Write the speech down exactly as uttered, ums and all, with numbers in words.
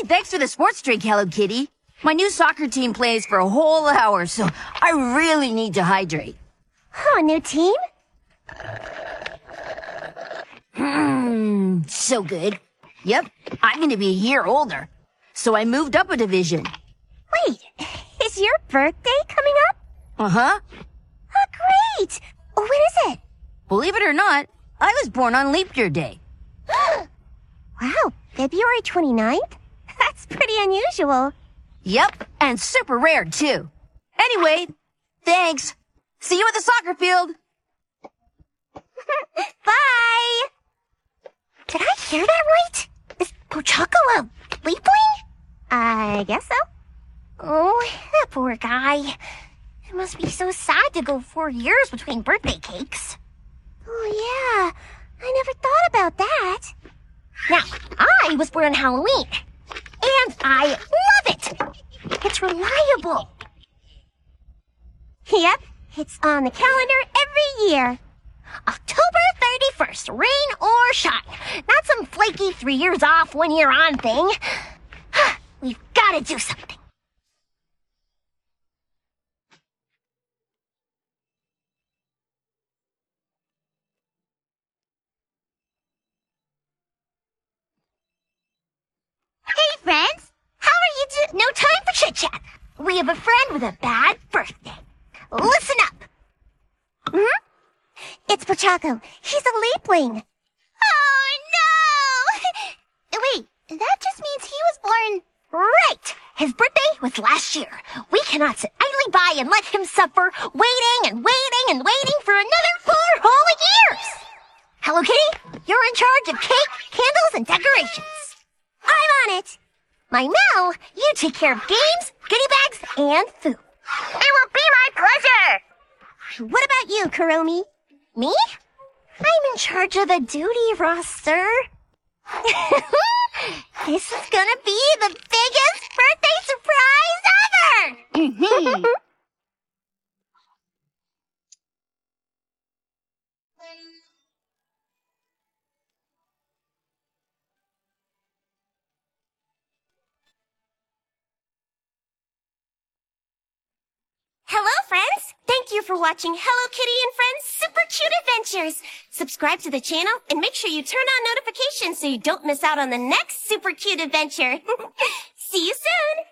Hey, thanks for the sports drink, Hello Kitty. My new soccer team plays for a whole hour, so I really need to hydrate. Oh, a new team? Mmm, so good. Yep, I'm gonna be a year older. So I moved up a division. Wait, is your birthday coming up? Uh-huh. Oh, great! When is it? Believe it or not, I was born on Leap Year Day. Wow, February twenty-ninth? That's pretty unusual. Yep, and super rare, too. Anyway, thanks. See you at the soccer field. Bye! Did I hear that right? Is Pochacco a leapling? I guess so. Oh, that poor guy. It must be so sad to go four years between birthday cakes. Oh, yeah. I never thought about that. Now, I was born on Halloween. And I love it. It's reliable. Yep, it's on the calendar every year. October thirty-first, rain or shine. Not some flaky three years off, one year on thing. We've got to do something. Hey, friends. How are you do- No time for chit-chat. We have a friend with a bad birthday. Listen up. Hmm? It's Pochacco. He's a leapling. Oh, no! Wait, that just means he was born... Right! His birthday was last year. We cannot sit idly by and let him suffer, waiting and waiting and waiting for another four whole years! Hello Kitty, you're in charge of cake, candles, and decorations. I'm on it. My Mel, you take care of games, goodie bags, and food. It will be my pleasure! What about you, Kuromi? Me? I'm in charge of the duty roster. This is gonna be the biggest birthday surprise ever! Hello, friends! Thank you for watching Hello Kitty and Friends Super Cute Adventures. Subscribe to the channel and make sure you turn on notifications so you don't miss out on the next super cute adventure. See you soon!